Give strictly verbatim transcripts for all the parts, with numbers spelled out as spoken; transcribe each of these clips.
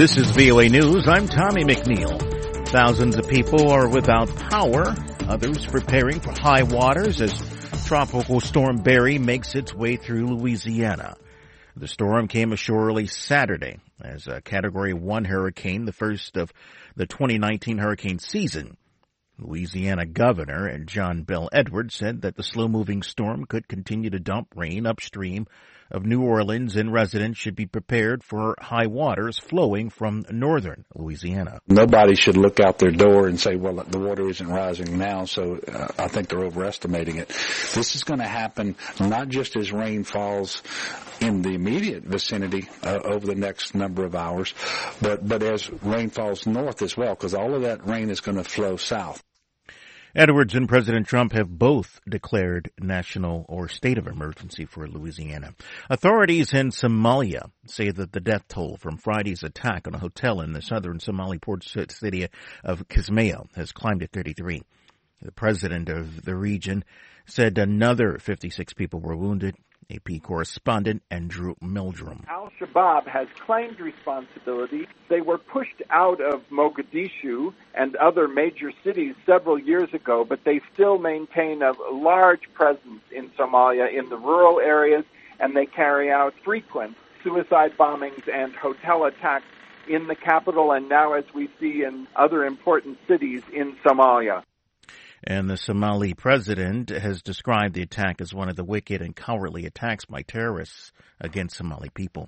This is V O A News. I'm Tommy McNeil. Thousands of people are without power. Others preparing for high waters as Tropical Storm Barry makes its way through Louisiana. The storm came ashore early Saturday as a Category one hurricane, the first of the twenty nineteen hurricane season. Louisiana Governor John Bel Edwards said that the slow-moving storm could continue to dump rain upstream of New Orleans, and residents should be prepared for high waters flowing from northern Louisiana. Nobody should look out their door and say, well, the water isn't rising now, so uh, I think they're overestimating it. This is going to happen not just as rain falls in the immediate vicinity uh, over the next number of hours, but, but as rain falls north as well, because all of that rain is going to flow south. Edwards and President Trump have both declared national or state of emergency for Louisiana. Authorities in Somalia say that the death toll from Friday's attack on a hotel in the southern Somali port city of Kismayo has climbed to thirty-three. The president of the region said another fifty-six people were wounded. A P correspondent Andrew Meldrum. Al-Shabaab has claimed responsibility. They were pushed out of Mogadishu and other major cities several years ago, but they still maintain a large presence in Somalia in the rural areas, and they carry out frequent suicide bombings and hotel attacks in the capital and now, as we see, in other important cities in Somalia. And the Somali president has described the attack as one of the wicked and cowardly attacks by terrorists against Somali people.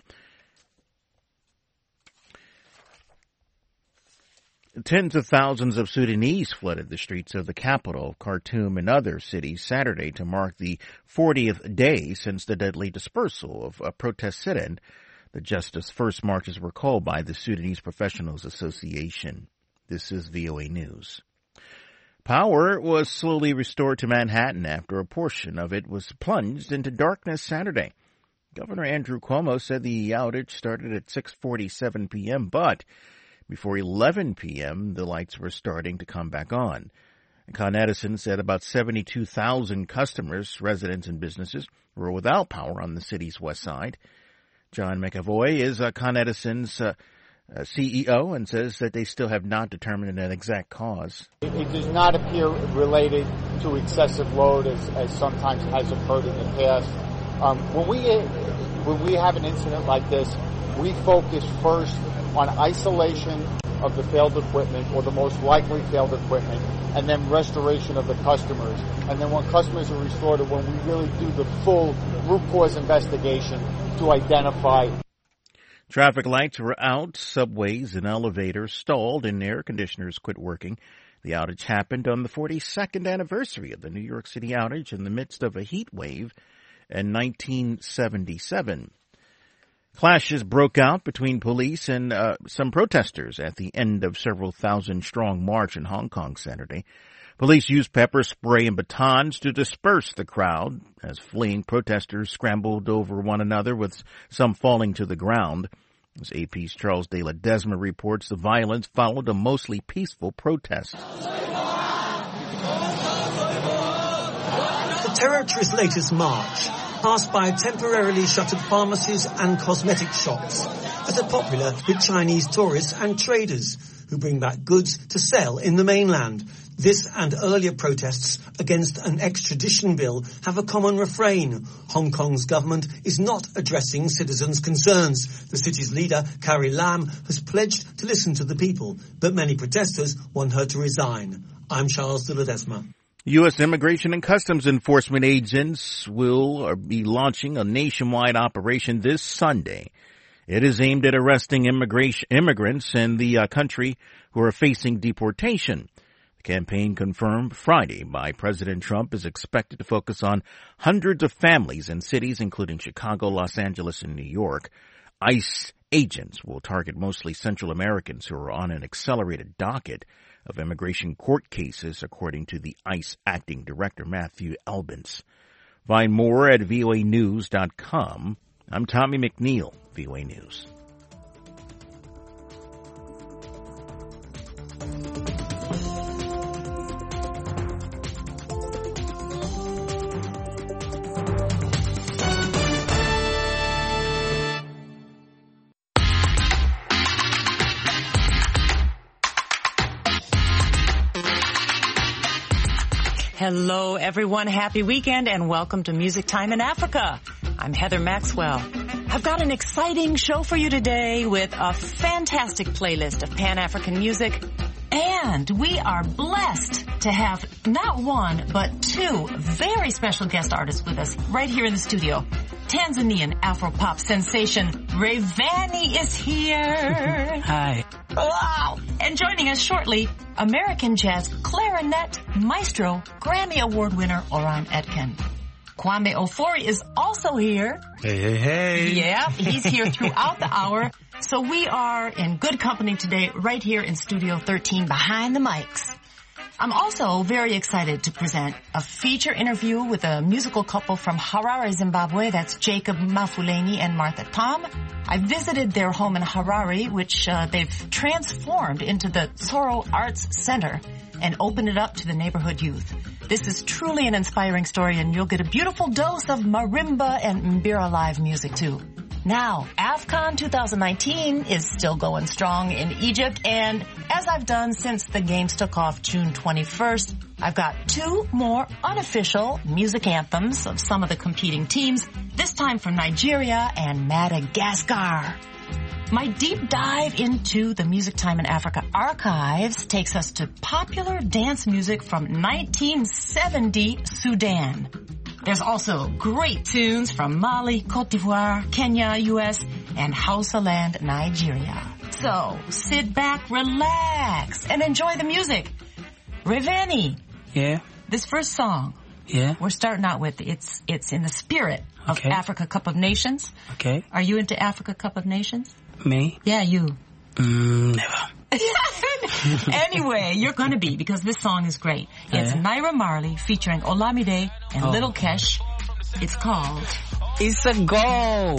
Tens of thousands of Sudanese flooded the streets of the capital, Khartoum, and other cities Saturday to mark the fortieth day since the deadly dispersal of a protest sit-in. The Justice First marches were called by the Sudanese Professionals Association. This is V O A News. Power was slowly restored to Manhattan after a portion of it was plunged into darkness Saturday. Governor Andrew Cuomo said the outage started at six forty-seven p.m., but before eleven p.m., the lights were starting to come back on. Con Edison said about seventy-two thousand customers, residents, and businesses were without power on the city's west side. John McAvoy is uh, Con Edison's uh, Uh, C E O and says that they still have not determined an exact cause. It, it does not appear related to excessive load as, as sometimes has occurred in the past. Um, when we when we have an incident like this, we focus first on isolation of the failed equipment or the most likely failed equipment, and then restoration of the customers. And then when customers are restored, when we really do the full root cause investigation to identify. Traffic lights were out, subways and elevators stalled, and air conditioners quit working. The outage happened on the forty-second anniversary of the New York City outage in the midst of a heat wave in nineteen seventy-seven. Clashes broke out between police and uh, some protesters at the end of several thousand-strong march in Hong Kong Saturday. Police used pepper spray and batons to disperse the crowd as fleeing protesters scrambled over one another, with some falling to the ground. As A P's Charles de Ledesma reports, the violence followed a mostly peaceful protest. The territory's latest march passed by temporarily shuttered pharmacies and cosmetic shops that are popular with Chinese tourists and traders who bring back goods to sell in the mainland. This and earlier protests against an extradition bill have a common refrain. Hong Kong's government is not addressing citizens' concerns. The city's leader, Carrie Lam, has pledged to listen to the people, but many protesters want her to resign. I'm Charles de Ledesma. U S Immigration and Customs Enforcement agents will be launching a nationwide operation this Sunday. It is aimed at arresting immigration immigrants in the uh, country who are facing deportation. The campaign, confirmed Friday by President Trump, is expected to focus on hundreds of families in cities including Chicago, Los Angeles, and New York. ICE agents will target mostly Central Americans who are on an accelerated docket of immigration court cases, according to the ICE acting director, Matthew Albence. Find more at V O A news dot com. I'm Tommy McNeil, V O A News. Hello, everyone. Happy weekend and welcome to Music Time in Africa. I'm Heather Maxwell. I've got an exciting show for you today with a fantastic playlist of Pan-African music. And we are blessed to have not one, but two very special guest artists with us right here in the studio. Tanzanian Afro-pop sensation Rayvanny is here. Hi. Wow. And joining us shortly, American jazz clarinet maestro, Grammy Award winner Oran Etken. Kwame Ofori is also here. Hey, hey, hey. Yeah, he's here throughout the hour. So we are in good company today right here in Studio thirteen behind the mics. I'm also very excited to present a feature interview with a musical couple from Harare, Zimbabwe. That's Jacob Mafuleni and Martha Tom. I visited their home in Harare, which uh, they've transformed into the Tsoro Arts Center and opened it up to the neighborhood youth. This is truly an inspiring story, and you'll get a beautiful dose of marimba and mbira live music, too. Now, AFCON twenty nineteen is still going strong in Egypt, and as I've done since the games took off June twenty-first, I've got two more unofficial music anthems of some of the competing teams, this time from Nigeria and Madagascar. My deep dive into the Music Time in Africa archives takes us to popular dance music from nineteen seventy Sudan. There's also great tunes from Mali, Cote d'Ivoire, Kenya, U S, and Hausa Land, Nigeria. So, sit back, relax, and enjoy the music. Rayvanny. Yeah? This first song. Yeah? We're starting out with, it's it's in the spirit of Okay. Africa Cup of Nations. Okay. Are you into Africa Cup of Nations? Me? Yeah, you. Mm, never. Anyway, you're gonna be, because this song is great. It's Yeah. Naira Marley featuring Olamide and Oh. Little Kesh. It's called It's a goal.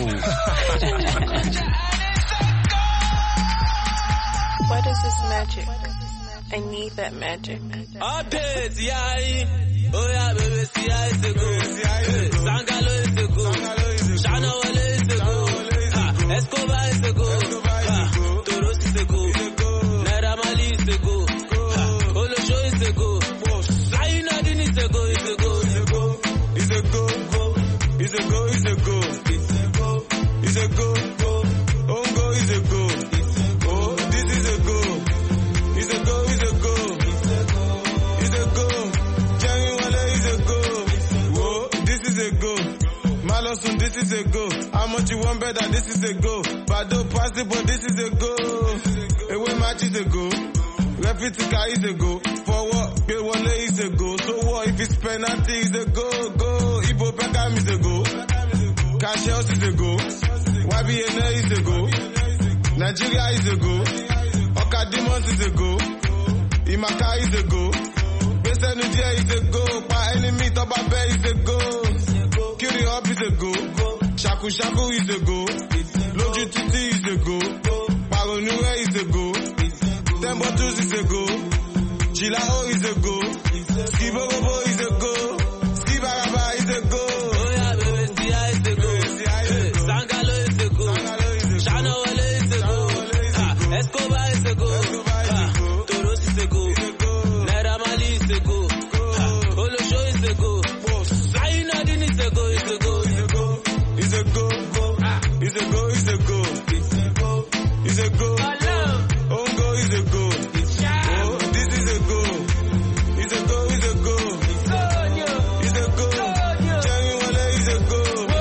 What is this magic? I need that magic. Updates, yeah. Oh yeah, baby, see how it's a go. Sangalo is a go. Shana Wale is a go. Escobar is a go. Toros is a go. Naira Marley is a go. Olosho is a go. Ayinadin is a go. Is a go. Is a go. Is a go. Is a go. Is a go. Ongo is a go. Oh, this is a go. Is a go. Is a go. Is a go. Jerry Wale is a go. Whoa, this is a go. Malosun, this is a go. How much you want better? This is a go. Bado pass it, but this is a go. Away match is a go. Refitika is a go. For what? Bill Wale is a go. So what if it's penalty is a go? Go. Ibo Pekam is a go. Cash House is a go. Y B N A is a go. Nigeria is a go. Oka Demons is a go. Imaka is a go. Bese Nigeria is a go. Pa enemy Toba Bay is a go. Kiri Up is a go. Shaku Shaku is a go. Loju Titi is a go. Paronure is a go. Tembo Tools is a go. Chilao is a go. Skibogobo is a go. Skibaraba is a go. Oh yeah, baby, Sia is a go. Sangalo is a go. Shana Wale is a go. Escobar is a go. Toros is a go. Naira Marley is a go. Olosho is a go. Ayinadin is a go. Is a go. Is a go. Is a go. Is a go. Is a go. Ongo is a go. Oh, this is a go. Is a go. Is a go. Is a go. Jerry Wale is a go.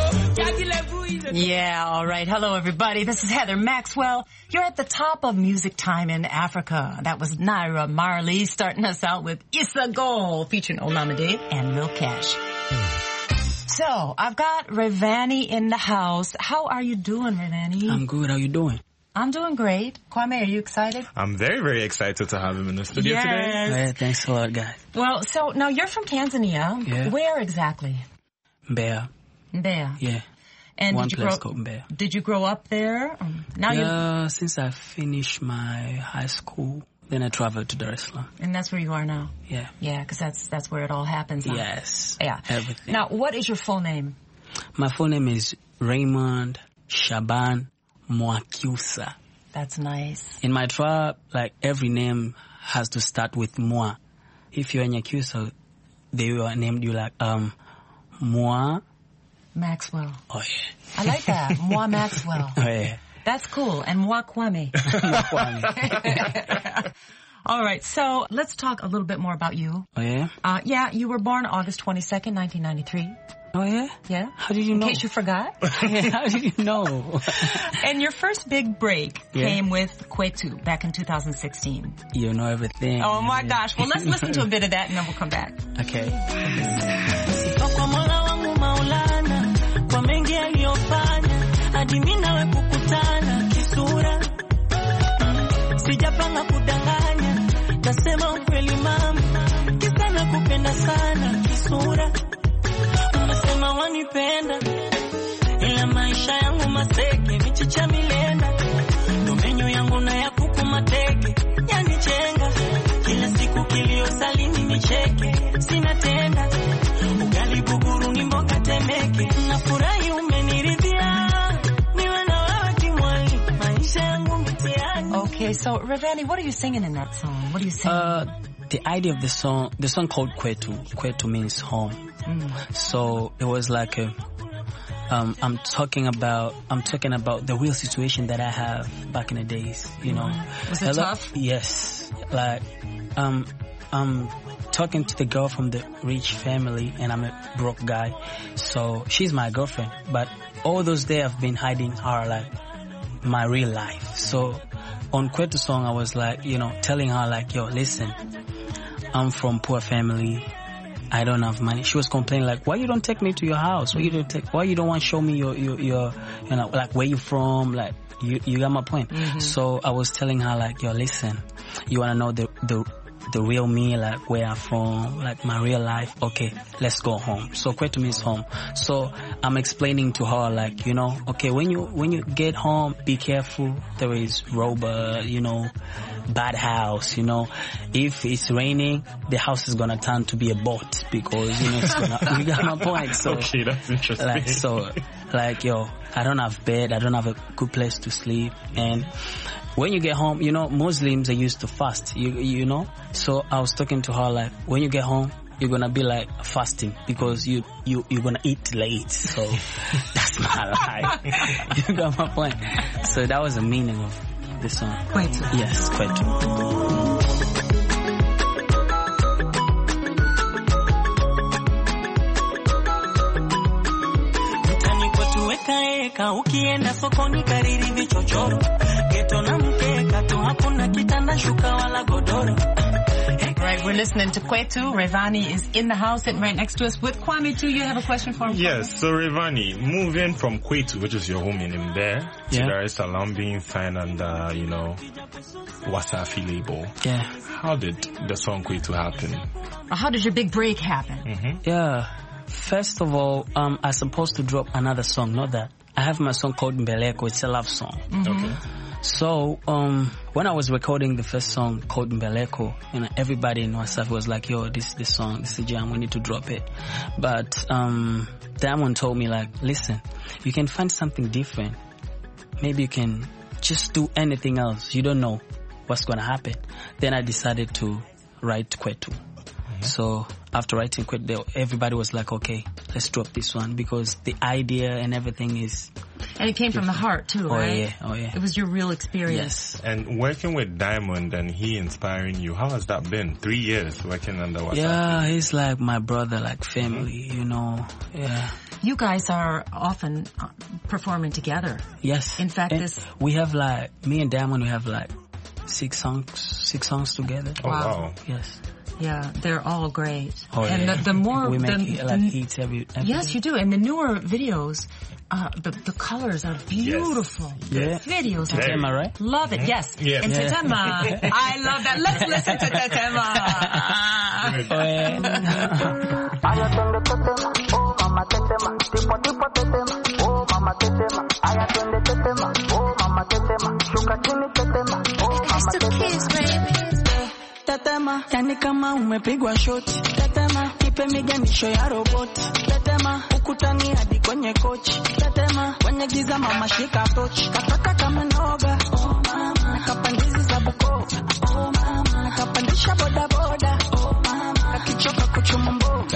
Yeah, all right. Hello, everybody. This is Heather Maxwell. You're at the top of Music Time in Africa. That was Naira Marley starting us out with Issa Goal featuring Olamide and Lil Cash. So, I've got Rayvanny in the house. How are you doing, Rayvanny? I'm good. How you doing? I'm doing great. Kwame, are you excited? I'm very, very excited to have him in the studio Yes. today. Yeah, thanks a lot, guys. Well, so now you're from Tanzania. Yeah. Where exactly? Mbeya. There. Yeah. And One did you place grow, called Mbeya. Did you grow up there? Um, Now you Yeah, since I finished my high school, then I traveled to Dar es Salaam. and that's where you are now. Yeah. Yeah, because that's that's where it all happens. Huh? Yes. Yeah. Everything. Now, what is your full name? My full name is Raymond Shaban Mwakyusa. That's nice. In my tribe, like every name has to start with Mwa. If you're a Nyakyusa, they were named you like um, Moi Maxwell. Oh yeah, I like that. Moi Maxwell. Oh yeah, that's cool. And Moi Kwame. All right, so let's talk a little bit more about you. Oh yeah. Uh, yeah, you were born August twenty-second, nineteen ninety-three. Oh yeah? Yeah. How did you know? In case you forgot. Yeah, how did you know? And your first big break yeah. came with Kwetu back in two thousand sixteen. You know everything. Oh my gosh. Well, let's listen to a bit of that and then we'll come back. Okay. Sijapanga kudanganya, nasema ukweli mama, kisa nakupenda sana kisura. Unasema wanipenda, ila maisha yangu maseke, michicha milenda. Domenyo yangu na ya kuku mateke, yanichenga. Kila siku kilio salini nicheke, sina tenda. Ugali buguru ni mboga temeke, nafurahi umeniridhia. Niwe na wewe kimwali, maisha yangu mitiani. Okay, so Rayvanny, what are you singing in that song? What are you singing? Uh, the idea of the song, the song called Kwetu. Kwetu means home. Mm. So it was like a, um, I'm talking about, I'm talking about the real situation that I have back in the days, you know. Was it Hello? tough? Yes. Like, um, I'm talking to the girl from the rich family and I'm a broke guy. So she's my girlfriend, but all those days I've been hiding her, like, my real life. So on Kwetu song, I was like, you know, telling her like, yo, listen, I'm from poor family. I don't have money. She was complaining like, why you don't take me to your house? Why you don't take, why you don't want to show me your, your, your, you know, like where you from? Like, you, you got my point. Mm-hmm. So I was telling her like, yo, listen, you want to know the, the, the real me, like where I'm from, like my real life. Okay, let's go home. So Kwetu means home. So I'm explaining to her like, you know, okay, when you, when you get home, be careful. There is robber, you know, bad house, you know. If it's raining, the house is gonna turn to be a boat because, you know, it's gonna, you got my point. So, okay, that's interesting. Like, so, like, yo, I don't have bed, I don't have a good place to sleep. And when you get home, you know, Muslims are used to fast, you, you know. So I was talking to her like, when you get home, you're gonna be like fasting because you, you, you're gonna eat late. So that's my life. You got my point. So that was the meaning of the song. Kwetu. Yes, Kwetu. Mtani kwetu weka eka, ukienda sokoni kariri vichochoro. Geto na mkeka tu hakuna kitanda shuka wala godoro. Right, we're listening to Kwetu. Rayvanny is in the house sitting right next to us with Kwame too. You have a question for him? Yes, so Rayvanny, moving from Kwetu, which is your home in Mbeere, yeah, to Dar es Salaam being signed under, you know, Wasafi label. Yeah. How did the song Kwetu happen? How did your big break happen? Mm-hmm. Yeah. First of all, um, I'm supposed to drop another song, not that. I have my song called Mbeleko. It's a love song. Mm-hmm. Okay. So, um, when I was recording the first song called Mbeleko, you know, everybody in Wasafi was like, yo, this is the song, this is the jam, we need to drop it. But, um, Diamond told me like, listen, you can find something different. Maybe you can just do anything else. You don't know what's gonna happen. Then I decided to write Kwetu. Mm-hmm. So, after writing Kwetu, everybody was like, okay, let's drop this one because the idea and everything is... And it came from the heart too, oh, right? Oh yeah, oh yeah. It was your real experience. Yes. And working with Diamond and he inspiring you, how has that been? Three years working under Wasafi? Yeah, he's like my brother, like family, you know. Yeah. You guys are often performing together. Yes. In fact, and this... we have like, me and Diamond, we have like six songs, six songs together. Oh, wow. wow. Yes. Yeah, they're all great. Oh, and yeah. the, the more... we make the, like the, hits every, every Yes, day. you do. And the newer videos, uh, the, the colors are beautiful. Yes. The videos Tetema, are... Tetema, right? Love it, yes. Yes. And Yeah. Tetema, I love that. Let's listen to Tetema. Oh, yeah. Tetema, yani kama umepigwa shoti. Tetema, ipe miganisho ya roboti. Tetema, ukutani hadi kwenye kochi. Tetema, kwenye giza mama shika tochi. Kataka kama noga, oh mama. Nakapandizi za Bukoba, oh mama. Nakapandisha boda boda, oh mama. Nakichoka kuchuma mboga,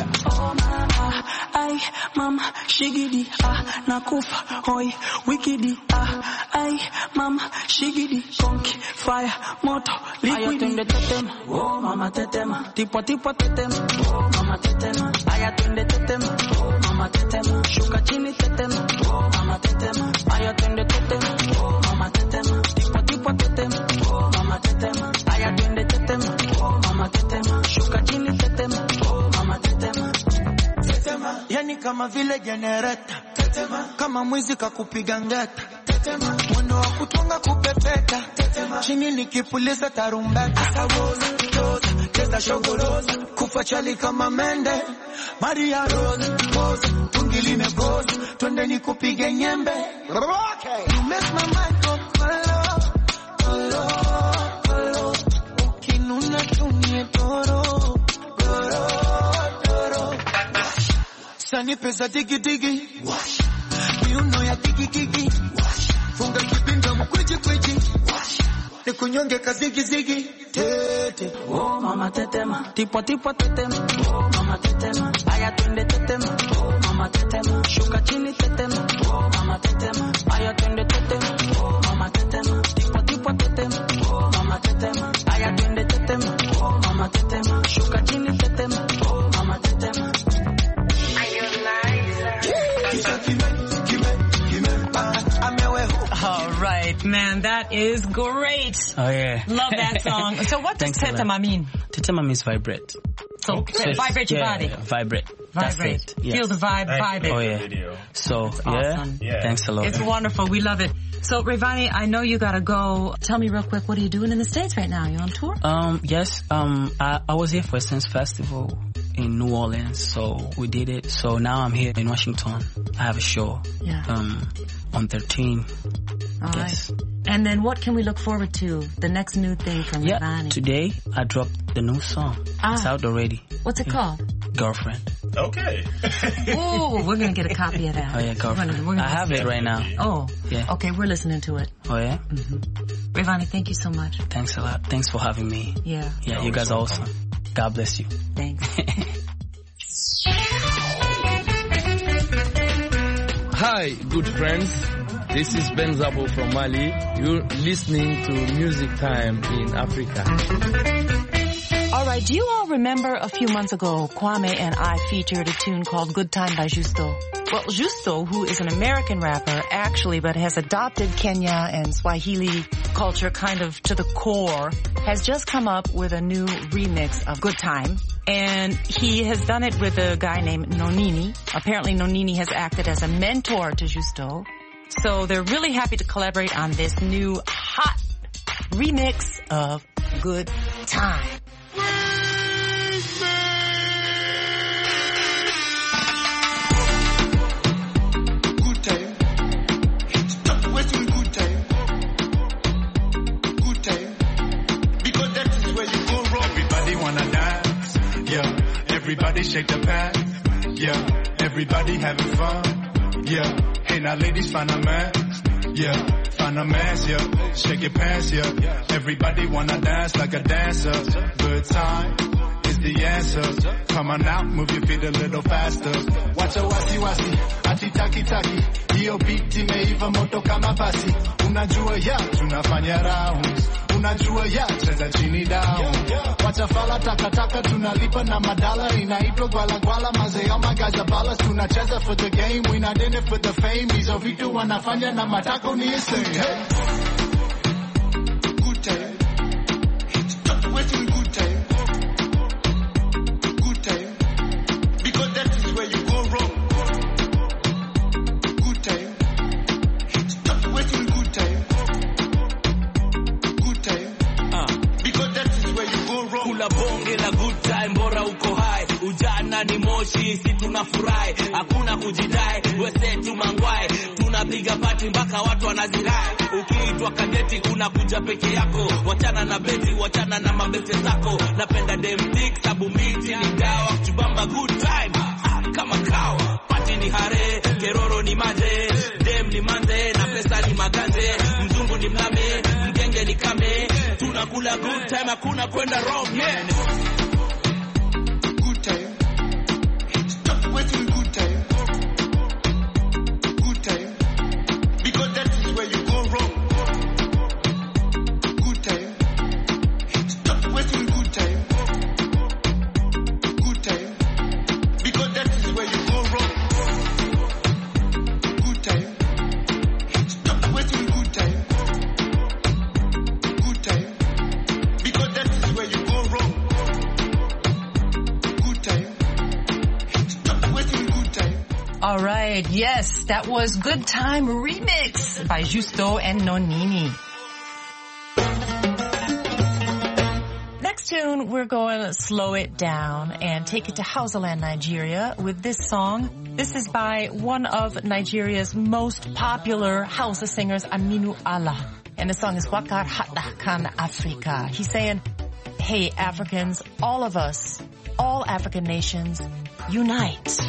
mama shigidi ah nakufa hoi wikidi ah ai mama shigidi konki fire moto liquid ayatende tetema oh mama tetema tipo tipo tetema oh mama tetema ayatende tetema oh mama tetema shuka chini tetema oh mama tetema ayatende tetema oh mama tetema tipo tipo tetema oh mama tetema ayatende tetema oh mama tetema shuka chini tetema oh mama tetema tetema yani kama vile generator tetema kama mwizi kakupiga ngeta tetema mwendo wa kutunga kupepeta tetema chini nikipuliza tarumbeta asawoza toza testa shogoroza kufa chali kama mende Maria Rose pose tungili megoza twende nikupige nyembe okay you make my mind go color color color ukinuna tumie toro toro toro sani pesa digi digi wash you know ya digi digi wash funga kibinda mkweji kweji wash nikunyonge kazigi zigi tete oh mama tetema tipo tipo tetema oh mama tetema aya twende tetema oh mama tetema shuka chini tetema oh mama tetema aya twende tetema oh mama tetema tipo tipo tetema oh mama tetema aya twende tetema oh mama tetema shuka chini tetema oh mama tetema All right, man, that is great. Oh yeah, love that song. So what does tetema mean? Tetema means vibrate. So, so vibrate your yeah, body. Yeah, vibrate. Vibrate. That's it. Yes. Feel the vibe, vibe it. Oh yeah. So awesome. yeah. yeah, thanks a lot. It's wonderful. We love it. So Rayvani, I know you gotta go. Tell me real quick, what are you doing in the States right now? You on tour? Um, yes. Um, I, I was here for Essence Festival in New Orleans, so we did it. So now I'm here in Washington. I have a show. Yeah. Um, on thirteen. All yes. right. And then what can we look forward to? The next new thing from yeah, Rayvani? Today I dropped the new song. Ah. It's out already. What's it yeah. called? Girlfriend. Okay. Ooh, we're going to get a copy of that. Oh yeah, Girlfriend. We're gonna, we're gonna I have it right now. Oh. Yeah. Okay, we're listening to it. Oh yeah? Mm-hmm. Rayvani, thank you so much. Thanks a lot. Thanks for having me. Yeah. Yeah, you guys are awesome. God bless you. Thanks. Hi, good friends. This is Ben Zabo from Mali. You're listening to Music Time in Africa. All right, do you all remember a few months ago, Kwame and I featured a tune called Good Time by Justo? Well, Justo, who is an American rapper, actually, but has adopted Kenya and Swahili culture kind of to the core, has just come up with a new remix of Good Time. And he has done it with a guy named Nonini. Apparently Nonini has acted as a mentor to Justo. So they're really happy to collaborate on this new hot remix of Good Time. Good time. Stop wasting good time. Good time. Because that is where you go wrong. Everybody wanna dance. Yeah. Everybody shake the pants. Yeah. Everybody having fun. Yeah. Hey now ladies find a man. Yeah. Find a man, yeah. Shake your pants, yeah. Everybody wanna dance like a dancer. Good time is the answer. Come on out, move your feet a little faster. Watch a wasi wasi, ati taki taki. Hiyo beat imeiva moto kama basi. Unajua ya, tunafanya rounds. Unajua ya, cheza chini down. Wacha fala taka taka, tunalipa na madala. Inaitwa gwala gwala, maze oh my God, zabalas. Tunacheza for the game, we not in it for the fame. Hizo vitu wanafanya na matako ni insane. Hey. Good time. Stop wasting good time. Good time. Because that is where you go wrong. Good time. Stop wasting good time. Good time. Uh. Because that is where you go wrong. Kula bonge la good time, bora uko high. Ujana ni moshi, si tunafurahi. Hakuna kujidai, wesetu mangwai. Tunapiga pati mpaka watu wanazirai. Ukiitwa kadeti unakuja peke yako. Wachana na beti, wachana na mabete zako. Napenda dem dick, sabu miti ni dawa. Chubamba good time, ah, kama kawa. Pati ni hare, keroro ni maje. Dem ni manze, na pesa ni magaze. Mzungu ni mlame, mgenge ni kame. Tunakula good time, hakuna kwenda wrong, yeah. Good time. Stop wasting good time. All right, yes, that was Good Time Remix by Justo and Nonini. Next tune, we're going to slow it down and take it to Hausaland, Nigeria with this song. This is by one of Nigeria's most popular Hausa singers, Aminu Allah. And the song is Wakar Hatta Kan Afrika. He's saying, hey, Africans, all of us, all African nations, unite.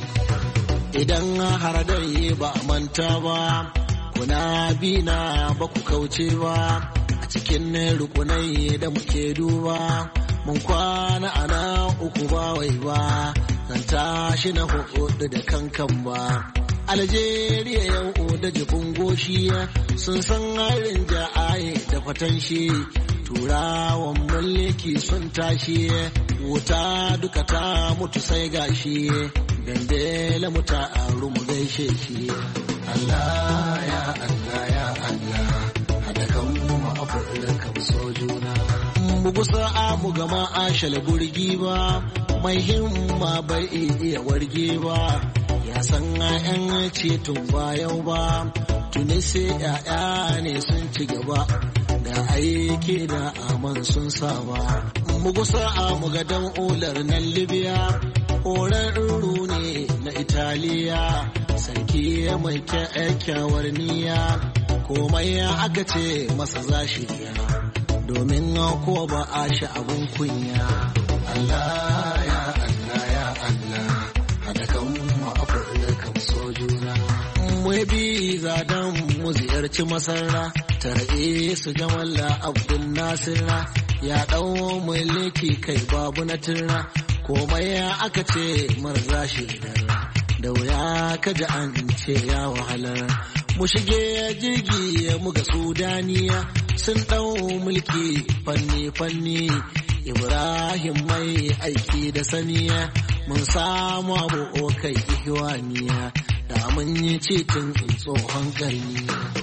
Idan har dai ba manta ba, kuna bina ba ku kauce ba, a cikin rukunai da muke duba, mun kwana ana uku ba wai ba, zan tashi na hudu da kankan ba. Algeria yau da jibin goshi sun san harin ja'aye da fatan shi, turawan mulki sun tashi, wuta duka ta mutu sai gashi. Dandela mu ta'aru mu gaishe shi. Allah ya Allah ya Allah, haɗa kan mu Afirka mu so juna. Mu gusa mu gama ashal burgi ba, mai himma bai iya warge ba, ya san ƴan ceton ba yau ba, tuni sai ƴaƴa ne sun ci gaba, da aiki da aman sun saba. Mu gusa mu ga dan olar nan Libya, ƙorarru ne na Italiya, sarki mai kyakkyawar niyya, komai aka ce masa zashiya, domin ko ba a shi abun kunya. Allah ya Allah ya Allah, haɗa kan mu Afirka mu so juna. Mu bi zadan mu ziyarci Masarra, tare su Jamala Abdul Nasirra, ya ɗau mulki kai babu na tirra. Komai aka ce marza shi da wuya kaji an ce ya wahalar. Mu shige jirgi mu ga Sudaniya, sun ɗau mulki fanni-fanni. Ibrahim mai aiki da saniya, mun samu abu kai ihwaniya, da mun yi cetin tsohon ƙarni.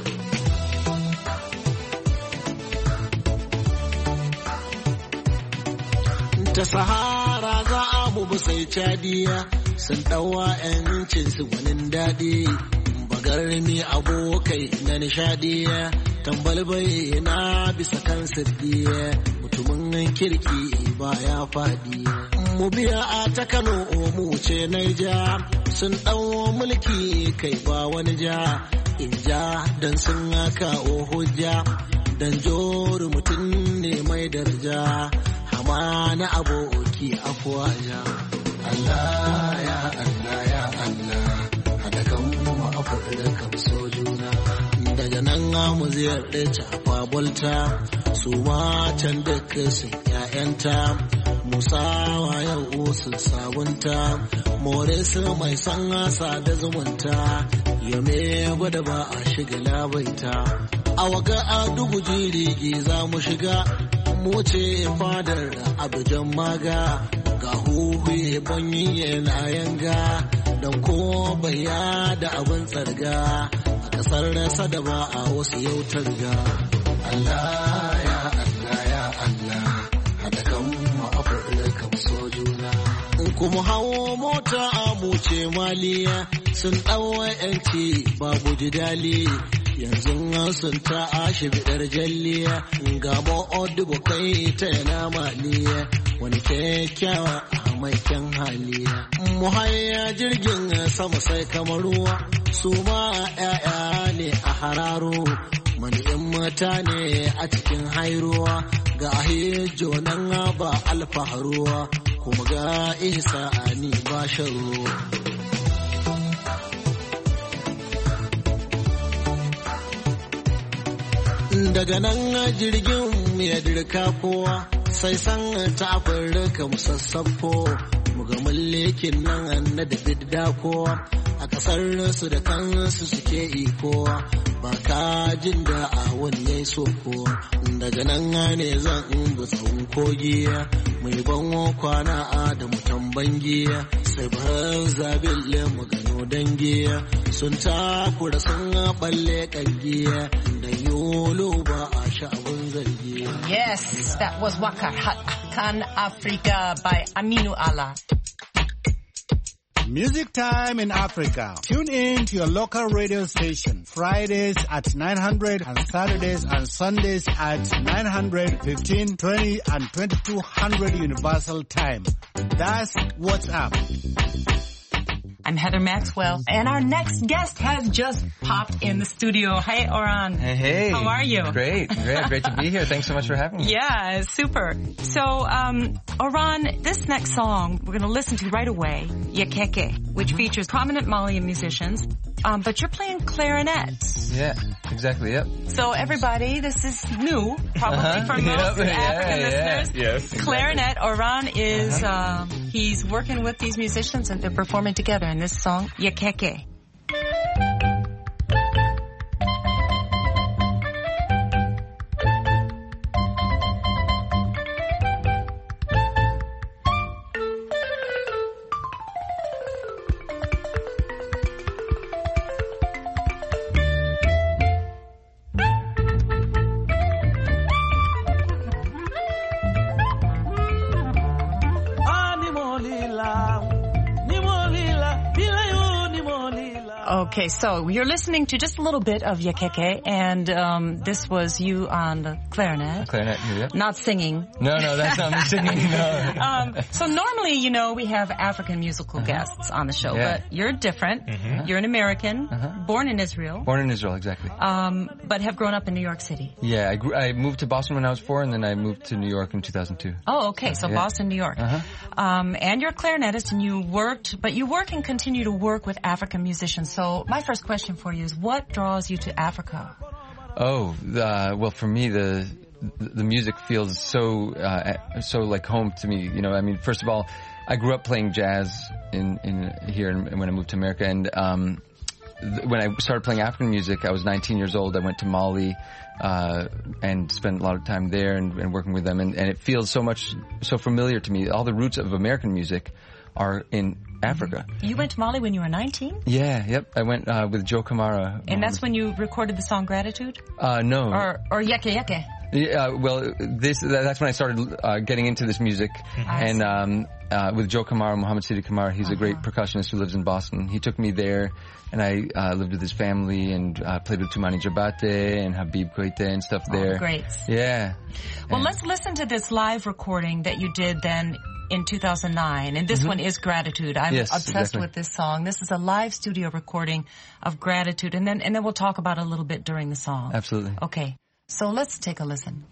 Ta Sahara za a mu sai Chadiya, sun ɗawa ‘yancin su gwanin daɗi, bagar mi abokai na nishadiya, tambalbai na bisa kan sirdiya, mutumin kirki ba ya faɗi. Mu biya a ta Kano mu ce Naija, sun ɗau mulki kai ba wani ja, in ja don sun kawo hujja, don jori mutum ne mai daraja. Mana aboki afuwaja. Allah ya Allah ya Allah, haɗa kan mu Afirka mu so juna. Daga nan mu ziyarci Afabolta, su ma can duka sun ƴaƴanta, Musawa yau sun sabunta, Morris mai san asa da zumunta, Yame gwada ba a shiga labaita. A waga a dubu jirgi za mu shiga, mu ce fadar Abujan maga, ga huhuye banyi yana yanga, don ko baya da abin tsarga, a kasar rasa da ba a wasu yau targa. Allah ya Allah ya Allah, haɗa kan mu Afirka mu so juna. In kuma hawo mota mu ce Maliya, sun ɗawa ‘yanci babu jidali, yanzu sun ta ashe bidar jalliya, ga ma'odu bukai ta yana maliya, wani kyakkyawa a mai kyan haliya. Mu haya jirgin sama sai kamar ruwa, su ma ‘ya'ya ne a hararo, mani'in mutane a cikin hairuwa, ga ahijo nan ba alfaharuwa, kuma ga isa ani ba shan ruwa. Daga nan jirgin ya dirka kowa, sai san ta Afirka mu sassafo, mu ga mulkin nan na David da kowa, a kasar su da kansu suke ikowa, ba ka jin da a wani yayi soko. Daga nan ne zan bi tsawon kogiya, mai ban kwana a da mutan bangiya, sai ba zabille mu gano dangiya, sun takura sun balle kangiya, da yolo ba a sha'awun zargi. Yes, that was Wakar Kan Afrika by Aminu Allah. Music Time in Africa. Tune in to your local radio station. Fridays at nine hundred and Saturdays and Sundays at nine hundred, fifteen, twenty and twenty-two hundred Universal Time. That's what's up. I'm Heather Maxwell, and our next guest has just popped in the studio. Hey, Oran. Hey, hey. How are you? Great, great, great to be here. Thanks so much for having me. Yeah, super. So, um, Oran, this next song we're going to listen to right away, Yekeke, which features prominent Malian musicians, um, but you're playing clarinet. Yeah, exactly, yep. So, everybody, this is new, probably uh-huh. for most yep, African yeah, yeah. listeners. Yes, exactly. Clarinet, Oran is, uh-huh. um, he's working with these musicians and they're performing together in this song, Yekeke. Okay, so you're listening to just a little bit of Yekeke, and um, this was you on the clarinet. Clarinet, yeah. Not singing. No, no, that's not me singing, no. um, so normally, you know, we have African musical uh-huh. guests on the show, yeah. but you're different. Mm-hmm. You're an American, uh-huh. born in Israel. Born in Israel, exactly. Um, but have grown up in New York City. Yeah, I, grew, I moved to Boston when I was four, and then I moved to New York in two thousand two. Oh, okay, so yeah. Boston, New York. Uh-huh. Um, and you're a clarinetist, and you worked, but you work and continue to work with African musicians. So my first question for you is, what draws you to Africa? Oh, uh, well, for me, the the music feels so uh, so like home to me. You know, I mean, first of all, I grew up playing jazz in in here in, when I moved to America, and um, th- when I started playing African music, I was nineteen years old. I went to Mali uh, and spent a lot of time there and, and working with them, and, and it feels so much so familiar to me. All the roots of American music are in Africa. You went to Mali when you were nineteen? Yeah, yep. I went uh, with Joe Camara. And that's when you recorded the song Gratitude? Uh, no. Or, or Yeke Yeke? Yeah, well, this that's when I started uh, getting into this music. Mm-hmm. And um, uh, with Joe Camara, Muhammad Sidi Kamara, he's uh-huh. a great percussionist who lives in Boston. He took me there, and I uh, lived with his family and uh, played with Tumani Jabate and Habib Koite and stuff there. Oh, great. Yeah. Well, and let's listen to this live recording that you did then in two thousand nine, and this mm-hmm. one is Gratitude. I'm yes, obsessed exactly. with this song. This is a live studio recording of Gratitude, and then and then we'll talk about it a little bit during the song. Absolutely. Okay, so let's take a listen.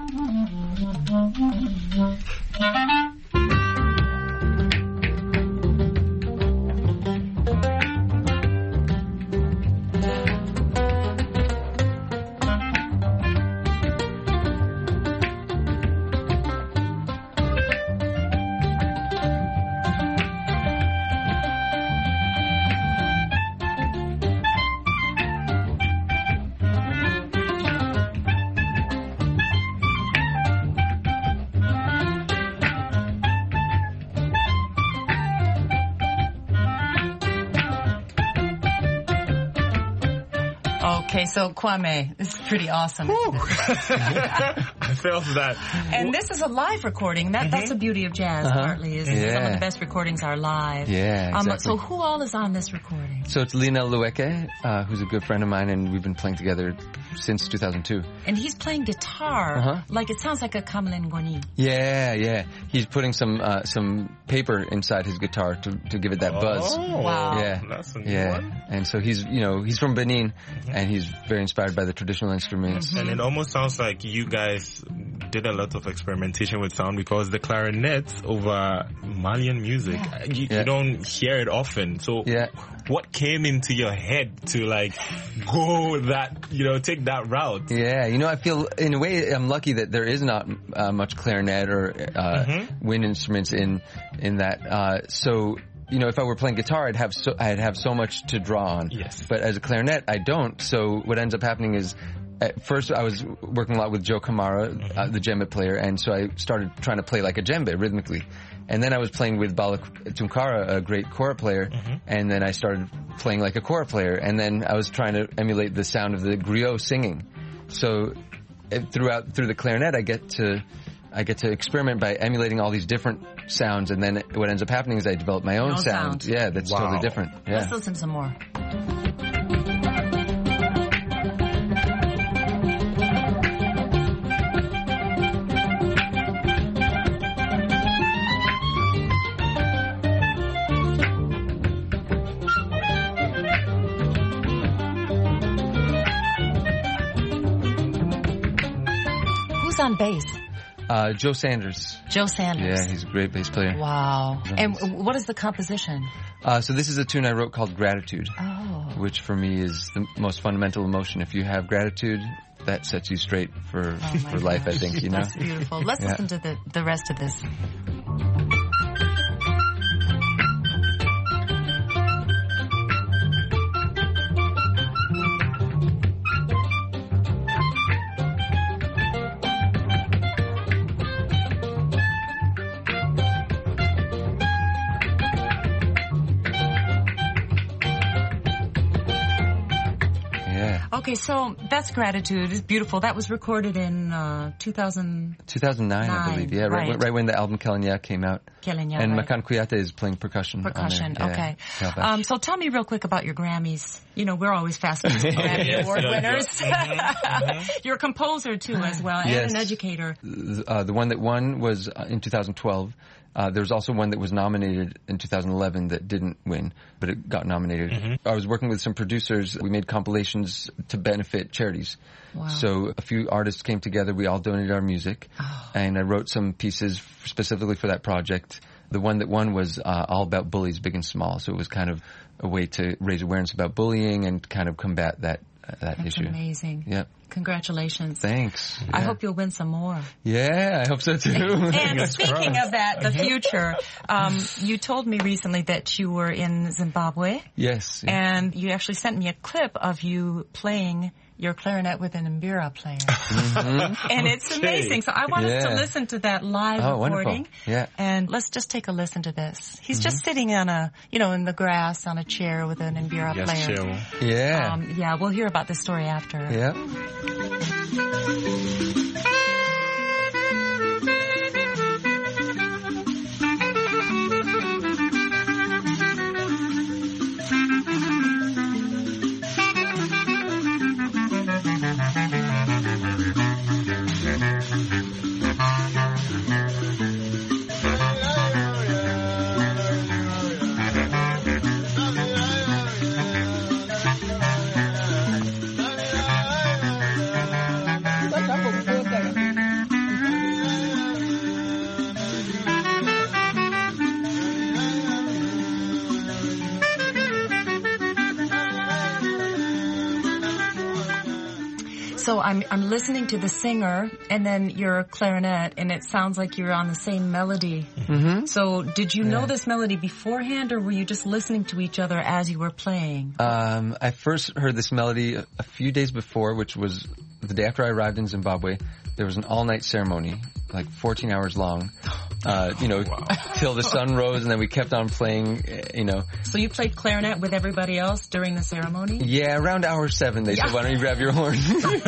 Okay, so Kwame, this is pretty awesome. I felt that. And this is a live recording. That, mm-hmm. That's the beauty of jazz, uh-huh. partly, is yeah. some of the best recordings are live. Yeah, exactly. Um, so who all is on this recording? So it's Lina Lueke, uh, who's a good friend of mine, and we've been playing together since two thousand two. And he's playing guitar. Uh-huh. Like, it sounds like a Kamalen Ngoni. Yeah, yeah. He's putting some uh, some paper inside his guitar to, to give it that buzz. Oh, wow. Yeah, that's a yeah. one. And so he's, you know, he's from Benin, mm-hmm. and he's very inspired by the traditional instruments. Mm-hmm. And it almost sounds like you guys did a lot of experimentation with sound, because the clarinet over Malian music, yeah. You, yeah. you don't hear it often. So yeah. what came into your head to like go that, you know, take that route? Yeah, you know, I feel in a way I'm lucky that there is not uh, much clarinet or uh, mm-hmm. wind instruments in in that. Uh, so. You know, if I were playing guitar, I'd have so I'd have so much to draw on. Yes. But as a clarinet, I don't. So what ends up happening is, at first I was working a lot with Joe Camara, mm-hmm. uh, the djembe player, and so I started trying to play like a djembe rhythmically. And then I was playing with Bala Tunkara, a great kora player, mm-hmm. and then I started playing like a kora player. And then I was trying to emulate the sound of the griot singing. So throughout through the clarinet, I get to. I get to experiment by emulating all these different sounds, and then what ends up happening is I develop my own Your own sound. sound. Yeah, that's Wow. totally different. Yeah. Let's listen some more. Who's on bass? Uh, Joe Sanders. Joe Sanders. Yeah, he's a great bass player. Wow. And what is the composition? Uh, so this is a tune I wrote called Gratitude, Oh. which for me is the most fundamental emotion. If you have gratitude, that sets you straight for, Oh my for life, I gosh. think, you know? That's beautiful. Let's Yeah. listen to the, the rest of this. Yeah. Okay, so that's Gratitude. It's beautiful. That was recorded in uh, two thousand two thousand nine, I believe. Yeah, right, right. right when the album Kelenya came out. Kelenya, and right. Makan Kuyate is playing percussion. Percussion, on there. okay. Yeah, Calabash. Um, so tell me real quick about your Grammys. You know, we're always fascinated with Grammy Yes, Award yes, winners. yes. You're a composer, too, as well, and Yes. an educator. Uh, the one that won was uh, in two thousand twelve. Uh, there was also one that was nominated in two thousand eleven that didn't win, but it got nominated. Mm-hmm. I was working with some producers. We made compilations to benefit charities. Wow. So a few artists came together. We all donated our music, Oh. and I wrote some pieces specifically for that project. The one that won was uh, all about bullies, big and small. So it was kind of a way to raise awareness about bullying and kind of combat that uh, that That's issue. amazing. Yep. Congratulations. Thanks. I Yeah. hope you'll win some more. Yeah, I hope so too. And speaking of that, the future, um, you told me recently that you were in Zimbabwe. Yes. And you actually sent me a clip of you playing your clarinet with an Mbira player. Mhm. And it's Okay. amazing. So I want us to Yeah. listen to that live Oh, wonderful. recording. Yeah. And let's just take a listen to this. He's just sitting on a, you know, in the grass on a chair with an Mbira Yes, player. chill. Yeah. Um, yeah, we'll hear about this story after. Yeah. So I'm I'm listening to the singer and then your clarinet, and it sounds like you're on the same melody. Mm-hmm. So did you know Yeah. this melody beforehand, or were you just listening to each other as you were playing? Um, I first heard this melody a, a few days before, which was the day after I arrived in Zimbabwe. There was an all-night ceremony, like fourteen hours long, uh, you know, till the sun rose, and then we kept on playing, uh, you know. So you played clarinet with everybody else during the ceremony? Yeah, around hour seven, they Yeah. said, why don't you grab your horn?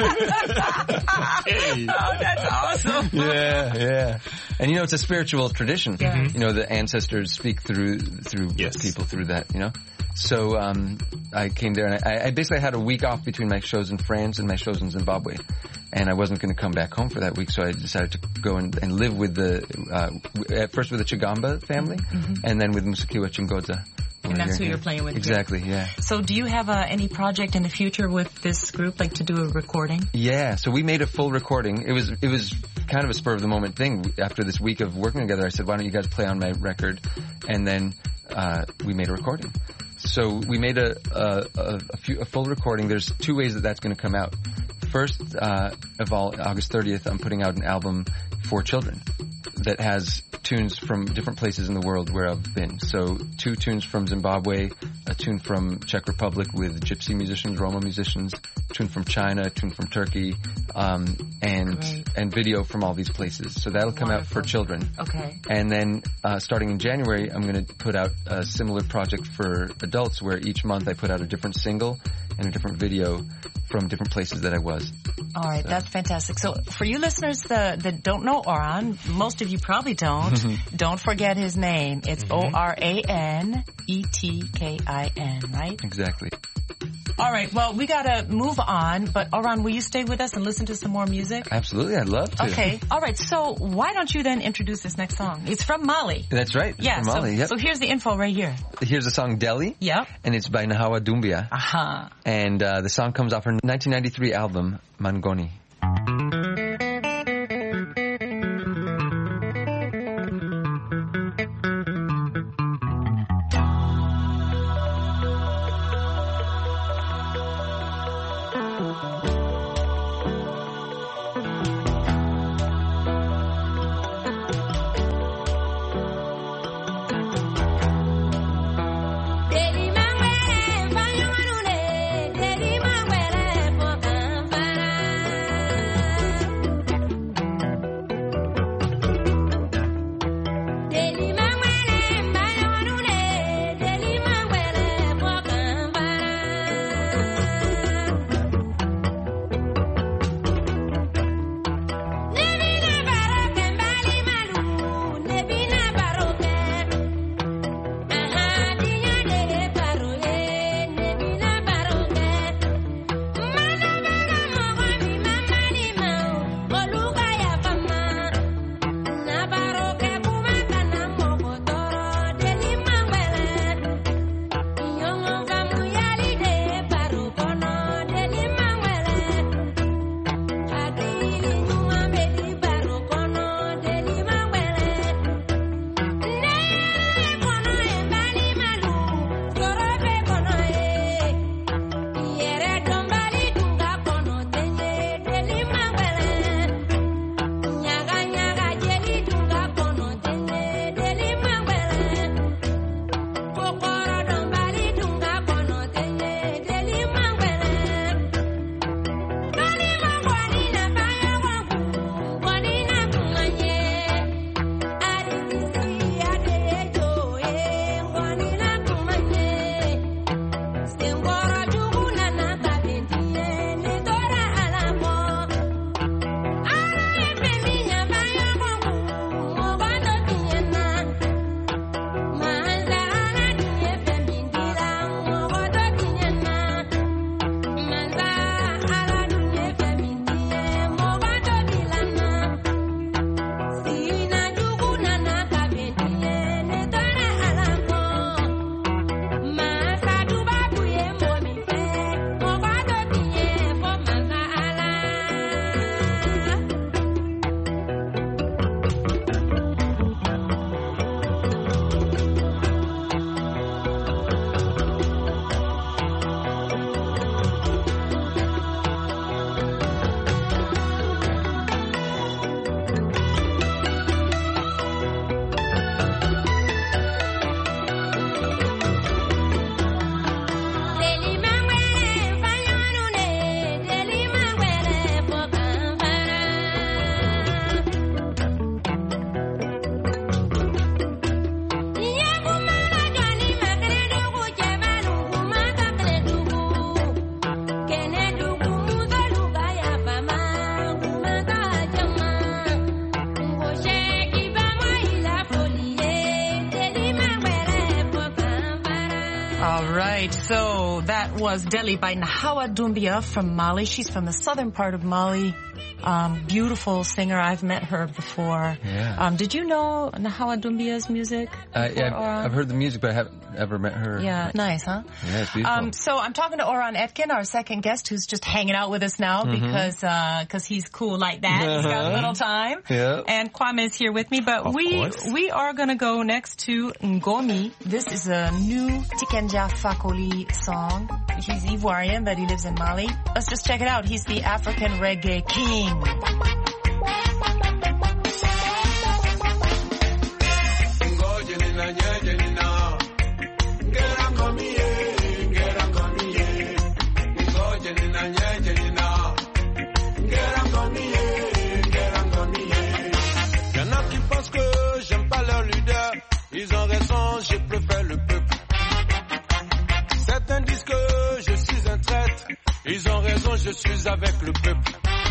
Oh, that's awesome. Yeah, yeah. And you know, it's a spiritual tradition. Yeah. You know, the ancestors speak through through people through that, you know? So um, I came there, and I, I basically had a week off between my shows in France and my shows in Zimbabwe. And I wasn't going to come back home for that week, so I decided to go and, and live with the, uh, w- at first with the Chigamba family, Mhm. and then with Musakiwa Chingodza. And that's who you're playing with here. Exactly, yeah. So do you have uh, any project in the future with this group, like to do a recording? Yeah, so we made a full recording. It was it was kind of a spur of the moment thing. After this week of working together, I said, "Why don't you guys play on my record?" And then uh, we made a recording. So we made a a, a, a, few, a full recording. There's two ways that that's going to come out. First uh, of all, August thirtieth, I'm putting out an album for children that has tunes from different places in the world where I've been. So two tunes from Zimbabwe, a tune from Czech Republic with gypsy musicians, Roma musicians, a tune from China, a tune from Turkey, um, and Great. and video from all these places. So that'll come out for children. Okay. And then uh, starting in January, I'm going to put out a similar project for adults where each month I put out a different single and a different video from different places that I was. All right, so. That's fantastic. So for you listeners that, that don't know Oran, most of you probably don't, don't forget his name. It's mm-hmm. O R A N E T K I N, right? Exactly. All right, well, we got to move on, but Oran, will you stay with us and listen to some more music? Absolutely, I'd love to. Okay, all right, so why don't you then introduce this next song? It's from Mali. That's right, it's yeah, from Mali, so, yep. so here's the info right here. Here's the song Delhi. Yep. And it's by Nahawa Doumbia. Aha. Uh-huh. And uh, the song comes off her nineteen ninety-three album, Mangoni. So that was Delhi by Nahawa Doumbia from Mali. She's from the southern part of Mali. Um, beautiful singer. I've met her before. Yeah. Um, did you know Nahawa Doumbia's music? Uh, yeah, I've, I've heard the music, but I haven't ever met her. Yeah, nice, huh? Yeah, it's beautiful. Um, so I'm talking to Oran Etkin, our second guest, who's just hanging out with us now mm-hmm. because uh, cause he's cool like that. Uh-huh. He's got a little time. Yeah. And Kwame is here with me, but of we course. we are going to go next to Ngomi. This is a new Tikenja Fakoli song. He's Ivoirian, but he lives in Mali. Let's just check it out. He's the African reggae king. Y'en a qui pensent que j'aime pas leur leader. Ils ont raison, je préfère le peuple. Certains disent que je suis un traître. Ils ont raison, je suis avec le peuple.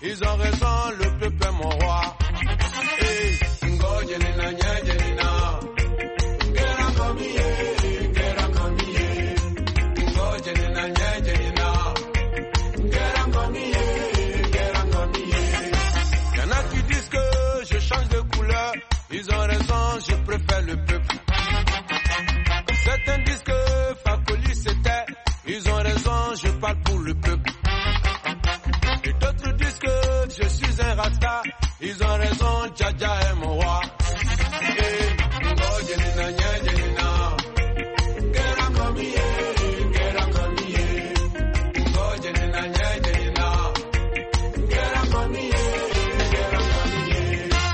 ils ont raison, le peuple est mon roi. Hey, ngoje nina nyeje nina. Ngera komiye, ngera komiye. Ngoje nina nyeje nina. Ngera komiye, ngera komiye. Y'en a qui disent que je change de couleur, ils ont raison, je préfère le peuple. Certains disent que Fakoli c'était, ils ont raison, je parle pour le peuple. Et d'autres disent que je suis un rasta, ils ont raison, Djaja est mon roi. Eh, ngoje nina nyeje nina. Ngera komiye, ngera komiye. Ngoje nina nyeje nina. Ngera komiye, ngera komiye.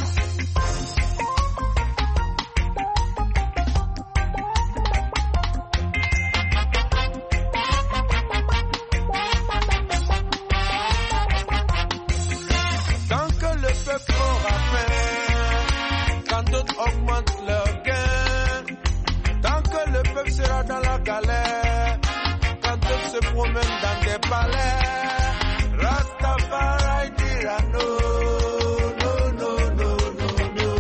Tant que le peuple aura faim, quand d'autres augmentent leurs gains, tant que le peuple sera dans la galère, quand d'autres se promènent dans des palais, Rastafari dira no, no, no, no, no, no.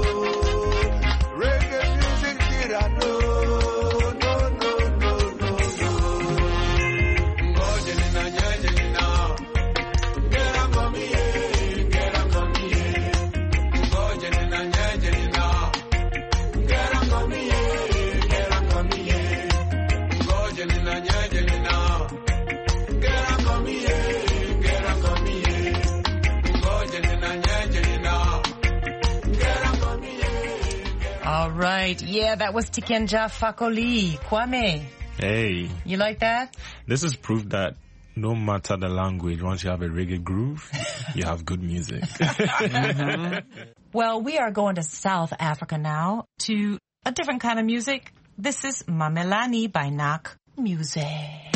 Reggae music dira no, no, no, no, no, no. Ngoje nina nyeje nina. Ngera komiye, ngera komiye. Ngoje nina nyeje nina. Ngera komiye, ngera komiye. Ngoje nina nyeje nina. Ngera komiye, ngera komiye. Ngoje nina nyeje nina. Ngera komiye. All right. Yeah, that was Tikenja Fakoli. Kwame, Hey, you like that? this is proof that no matter the language, once you have a reggae groove, you have good music. Well, we are going to South Africa now to a different kind of music. This is Mamelani by Nak Music.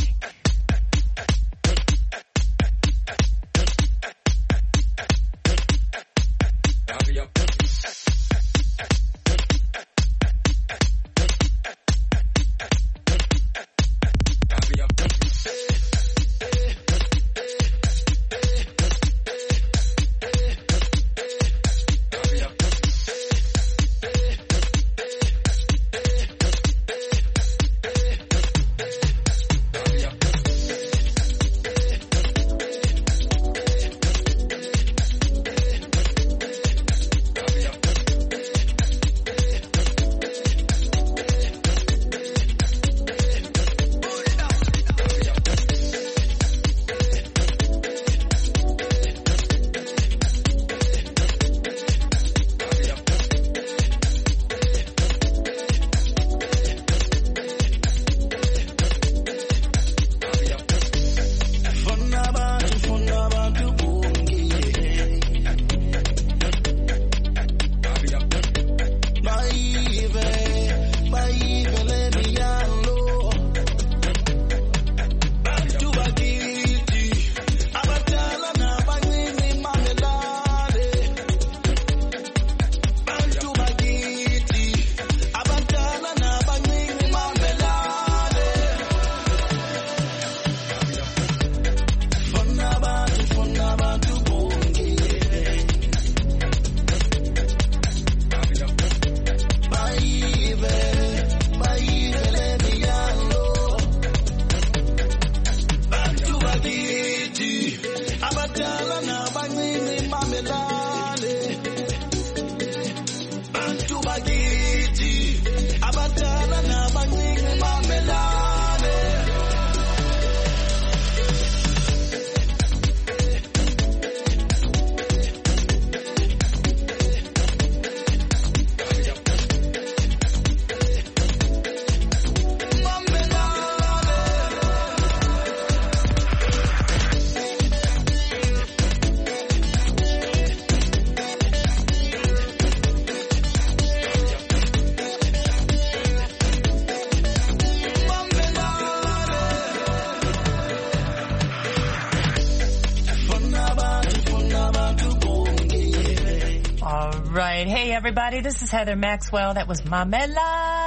right. Hey, everybody. This is Heather Maxwell. That was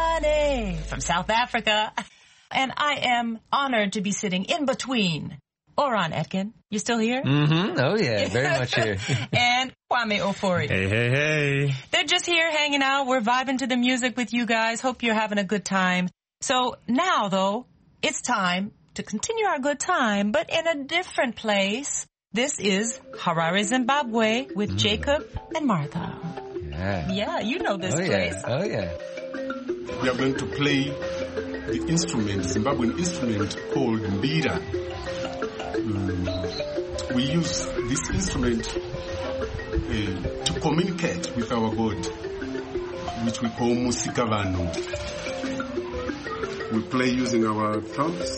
Mamelani from South Africa. And I am honored to be sitting in between Oron Etkin, you still here? Mm-hmm. Oh, yeah, very much here. And Kwame Ofori. Hey, hey, hey. They're just here hanging out. We're vibing to the music with you guys. Hope you're having a good time. So now, though, it's time to continue our good time, but in a different place. This is Harare, Zimbabwe with mm. Jacob and Martha. Yeah. Yeah, you know this oh, place. Yeah. Oh, yeah. We are going to play the instrument, Zimbabwean instrument called mbira. Mm. We use this instrument uh, to communicate with our God, which we call musikavano. We play using our drums.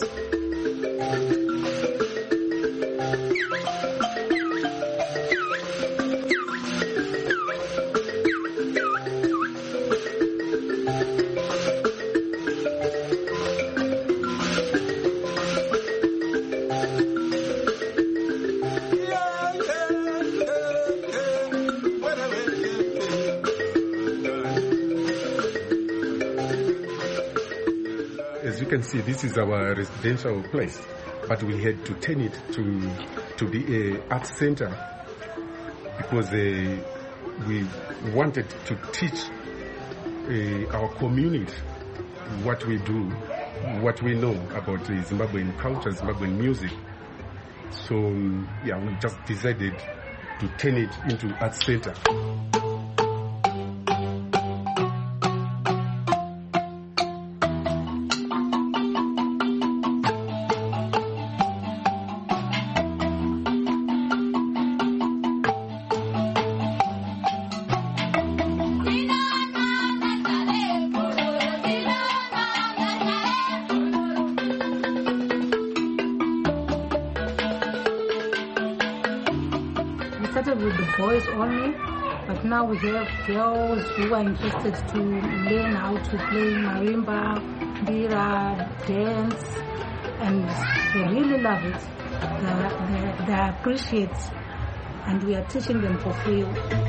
See, this is our residential place, but we had to turn it to to be a art center because uh, we wanted to teach uh, our community what we do, what we know about uh, Zimbabwean culture, Zimbabwean music. So yeah, we just decided to turn it into art center. With the boys only, but now we have girls who are interested to learn how to play marimba, mbira, dance, and they really love it. They, they, they appreciate it, and we are teaching them for free.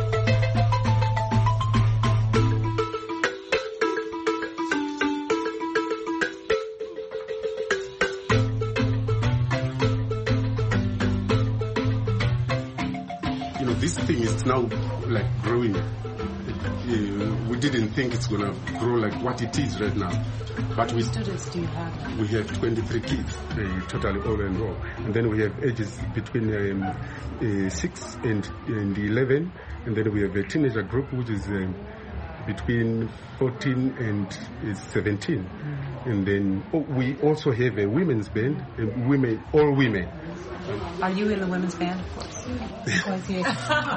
This thing is now like growing. Uh, we didn't think it's gonna grow like what it is right now. But How many students do you have? We have twenty-three kids, uh, totally all and all. And then we have ages between um, uh, six and, and eleven. And then we have a teenager group which is um, between fourteen and uh, seventeen. Mm. And then oh, we also have a women's band, uh, women, all women. Are you in the women's band? Of course. Of course,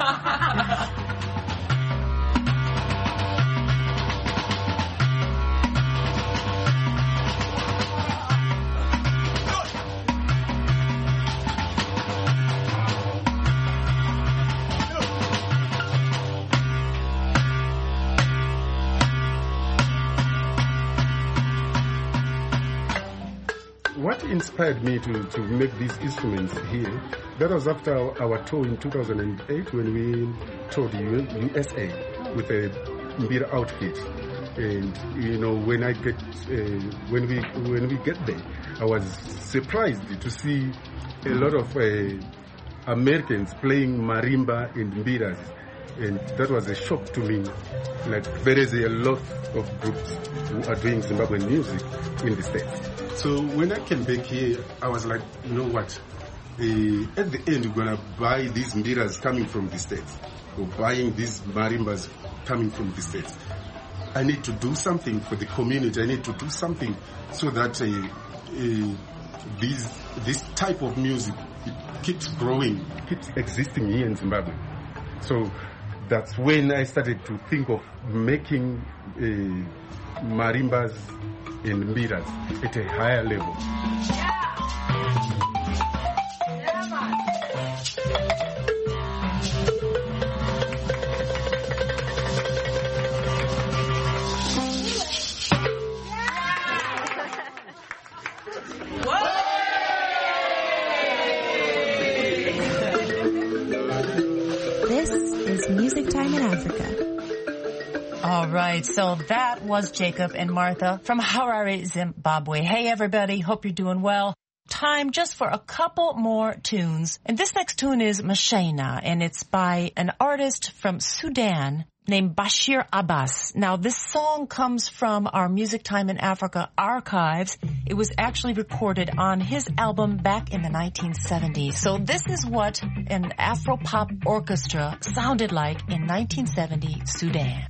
What inspired me to, to make these instruments here, that was after our, our tour in two thousand eight when we toured the U S A with a mbira outfit. And, you know, when I get, uh, when we when we get there, I was surprised to see a lot of uh, Americans playing marimba and mbiras. And that was a shock to me. Like, there is a lot of groups who are doing Zimbabwean music in the States. So when I came back here, I was like, you know what? Uh, at the end, we're going to buy these mbiras coming from the States. Or buying these marimbas coming from the States. I need to do something for the community. I need to do something so that uh, uh, these, this type of music it keeps growing, keeps existing here in Zimbabwe. So that's when I started to think of making uh, marimbas and mbiras at a higher level. Music Time in Africa. All right, so that was Jacob and Martha from Harare, Zimbabwe. Hey, everybody, hope you're doing well. time just for a couple more tunes. And this next tune is Mashayna, and it's by an artist from Sudan named Bashir Abbas. Now, this song comes from our Music Time in Africa archives. It was actually recorded on his album back in the nineteen seventies. So this is what an Afro-pop orchestra sounded like in nineteen seventy Sudan.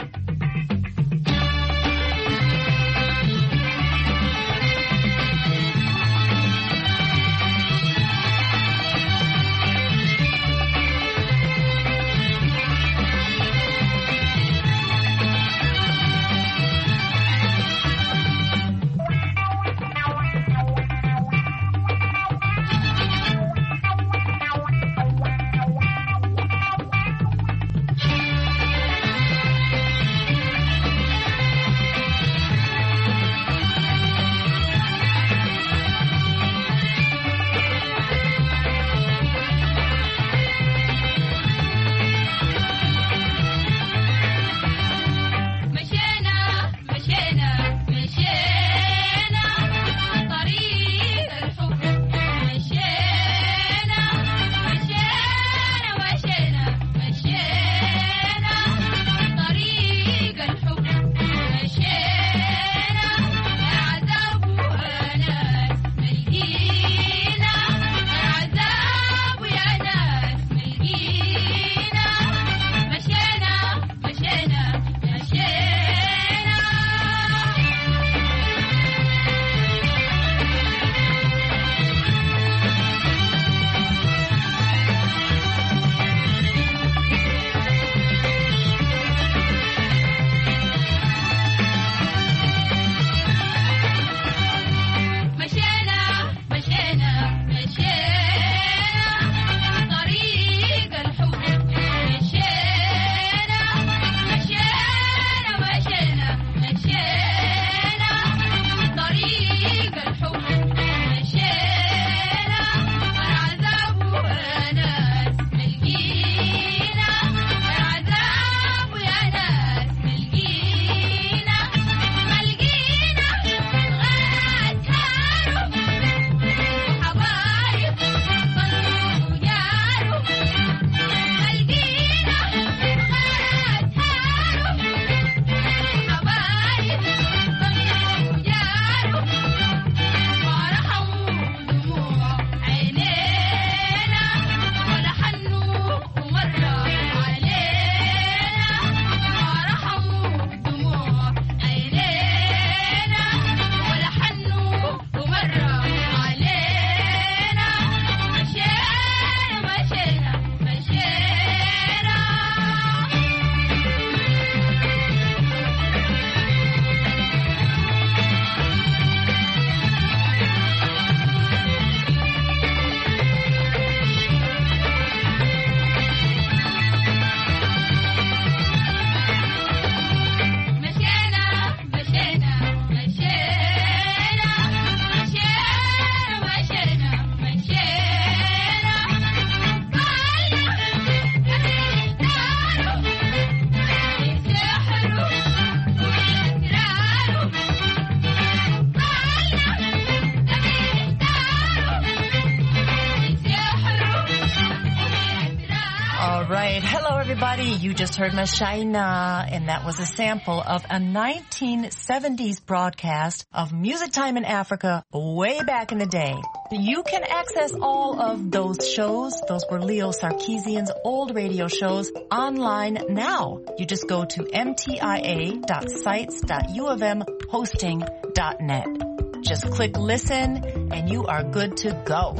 You just heard Mashayna, and that was a sample of a nineteen seventies broadcast of Music Time in Africa way back in the day. You can access all of those shows, those were Leo Sarkeesian's old radio shows, online now. You just go to m t i a dot sites dot u of m hosting dot net. Just click listen, and you are good to go.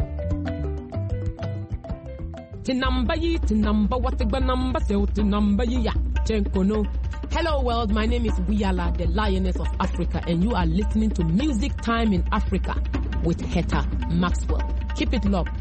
Hello world, my name is Wiyala, the Lioness of Africa, and you are listening to Music Time in Africa with Hetta Maxwell. Keep it locked.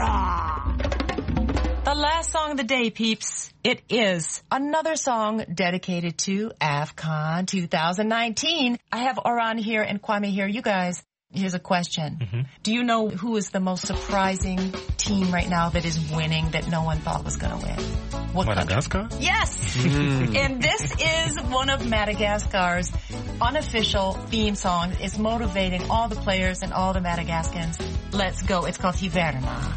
The last song of the day, peeps. It is another song dedicated to AFCON twenty nineteen. I have Oran here and Kwame here. You guys, Here's a question. Mm-hmm. Do you know who is the most surprising team right now that is winning that no one thought was going to win? What Madagascar? Country? Yes! Mm. And this is one of Madagascar's unofficial theme songs. It's motivating all the players and all the Madagascans. Let's go. It's called Hiverna.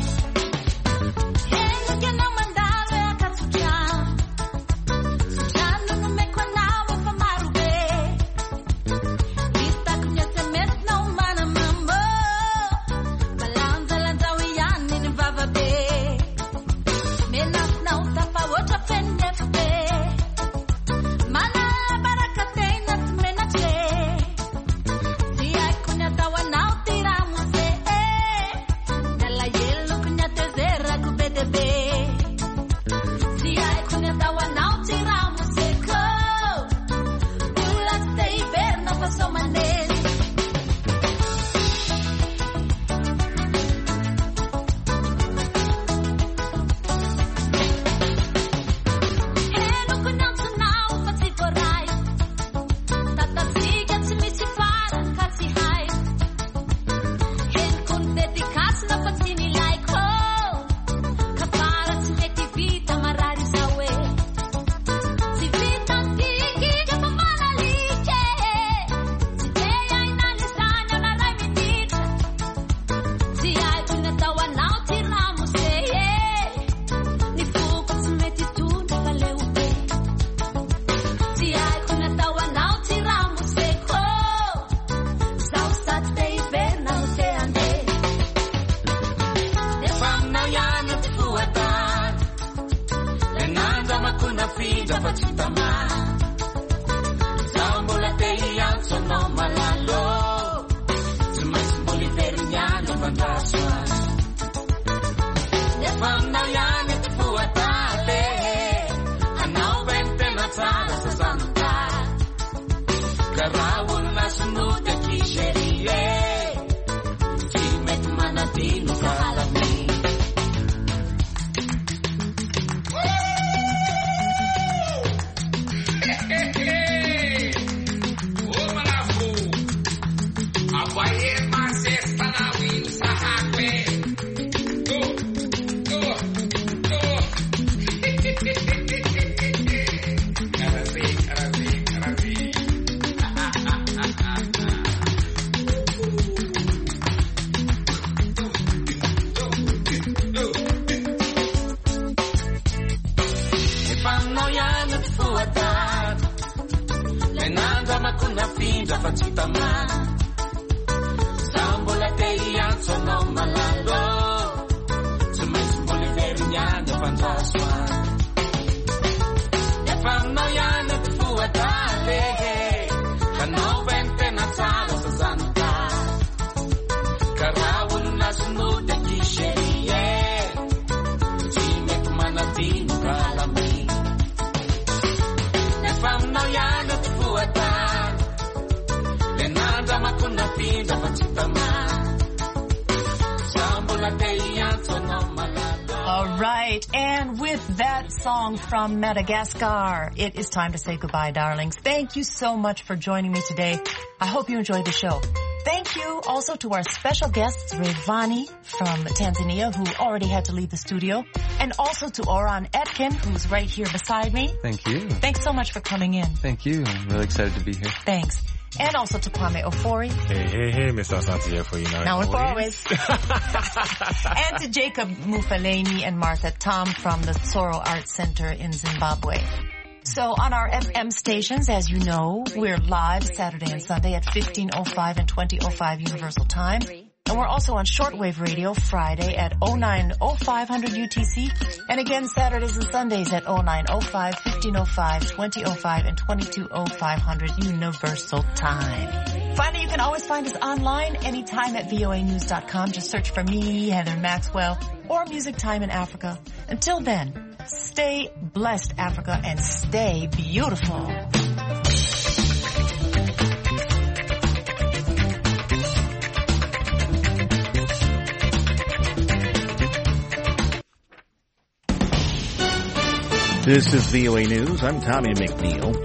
From Madagascar. It is time to say goodbye, darlings. Thank you so much for joining me today. I hope you enjoyed the show. Thank you also to our special guests, Rayvani from Tanzania, who already had to leave the studio, and also to Oran Etkin, who's right here beside me. Thank you. Thanks so much for coming in. Thank you. I'm really excited to be here. Thanks. And also to Kwame Ofori. Hey, hey, hey, Mister Asante here for you now. Now and for always. And to Jacob Mufaleni and Martha Tom from the Soro Arts Center in Zimbabwe. So on our F M stations, as you know, we're live Saturday and Sunday at fifteen oh five and twenty oh five Universal Time. And we're also on shortwave radio Friday at oh nine oh five hundred U T C. And again, Saturdays and Sundays at oh nine oh five, fifteen oh five, twenty oh five, and twenty-two oh five hundred Universal Time. Finally, you can always find us online anytime at V O A news dot com. Just search for me, Heather Maxwell, or Music Time in Africa. Until then, stay blessed, Africa, and stay beautiful. This is V O A News. I'm Tommy McNeil.